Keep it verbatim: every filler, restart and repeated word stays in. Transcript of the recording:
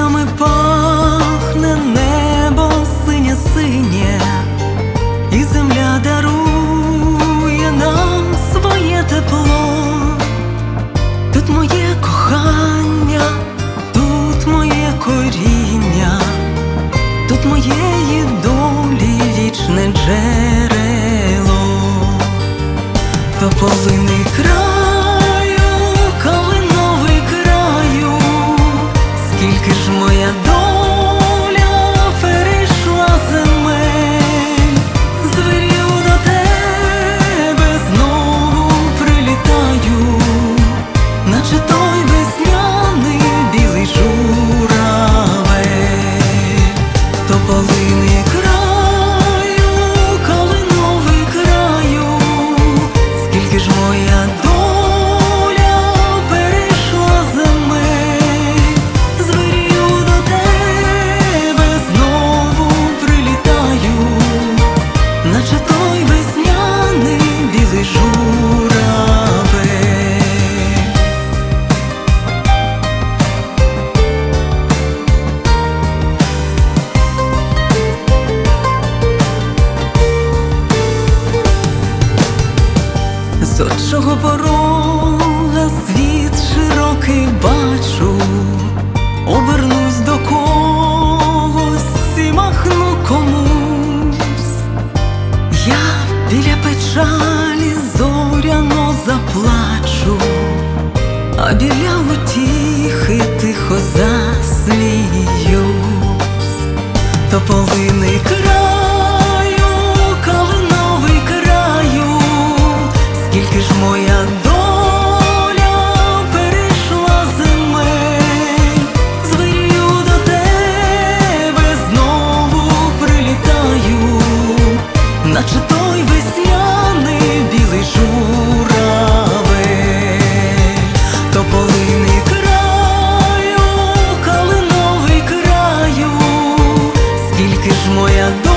квітами пахне небо синє-синє, і земля дарує нам своє тепло. Тут моє кохання, тут моє коріння, тут моєї долі вічне джерело. Тополиний краю, калиновий краю, скільки ж моя доля перейшла земель. Звірю, до тебе знову прилітаю, наче той весняний білий журавель. Тополиний краю, калиновий краю, скільки ж моя доля перейшла земель. Звірю, до тебе знову прилітаю, наче той весняний білий журавель. З отчого порога світ широкий бачу, обернусь до когось і махну комусь. Я біля печалі зоряно заплачу, а біля утіхи тихо засміюсь. Тополиний краю, калиновий краю, скільки ж моя доля перейшла земель. Звірю, до тебе знову прилітаю, наче той весняний білий журавель. Тополиний краю, калиновий краю, скільки ж моя доля